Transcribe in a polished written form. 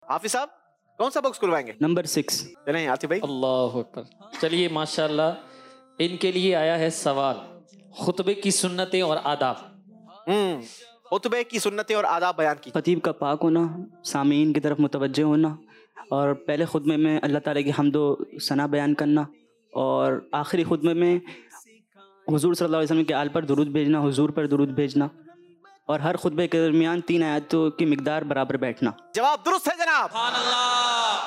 हाफिज साहब कौन सा बॉक्स खुलवाएंगे? नंबर 6। चलें आतिफ भाई। अल्लाह अकबर। चलिए माशाल्लाह इनके लिए आया है सवाल, खुतबे की सुन्नतें और आदाब। खुतबे की सुन्नतें और आदाब बयान की। खतीब का पाक होना, सामीन की तरफ मुतवज्जह होना, और पहले खुतबे में अल्लाह ताला की हम्दो सना बयान करना, और आखिरी खुतबे में हुजूर सल्लल्लाहु अलैहि वसल्लम के आल पर दुरूद भेजना, हुजूर पर दुरूद भेजना, और हर खुतबे के दरमियान 3 आयतों की मिकदार बराबर बैठना। जवाब दुरुस्त है जनाब।